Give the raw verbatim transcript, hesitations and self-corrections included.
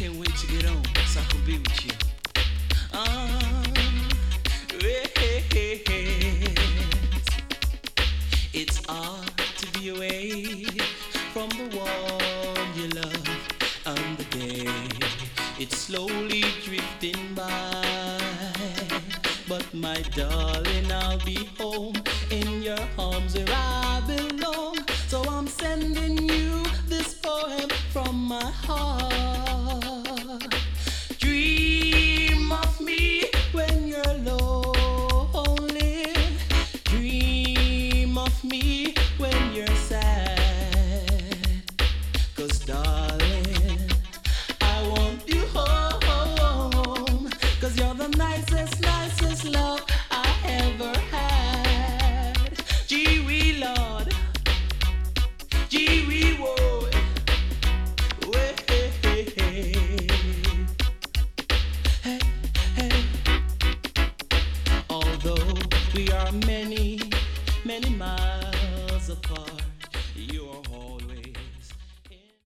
can't wait to get home so I can be with you. Um, yes. It's hard to be away from the one you love, and the day it's slowly drifting by. But my darling, I'll be home in your arms where I belong. So I'm sending you this poem from my heart. Dream of me when you're lonely. Dream of me when you're sad. 'Cause darling, I want you home. 'Cause you're the nicest, nicest love I ever had. Gee wee Lord, gee wee woe, way, hey, hey, hey. Hey, hey. Although we are many, many miles apart, you're always